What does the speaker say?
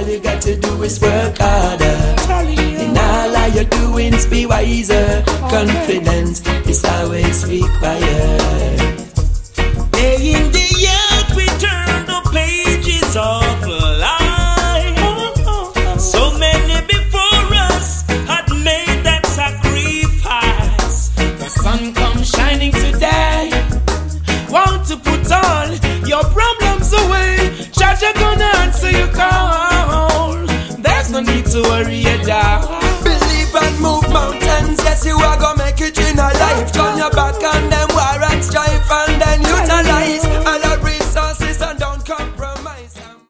all you got to do is work harder. In all of your doings, be wiser. Confidence is always required. In the earth we turn the pages of life. So many before us had made that sacrifice. The sun comes shining today. Want to put all your problems away. Judge, you're gonna answer your call. There's no need to worry, you down.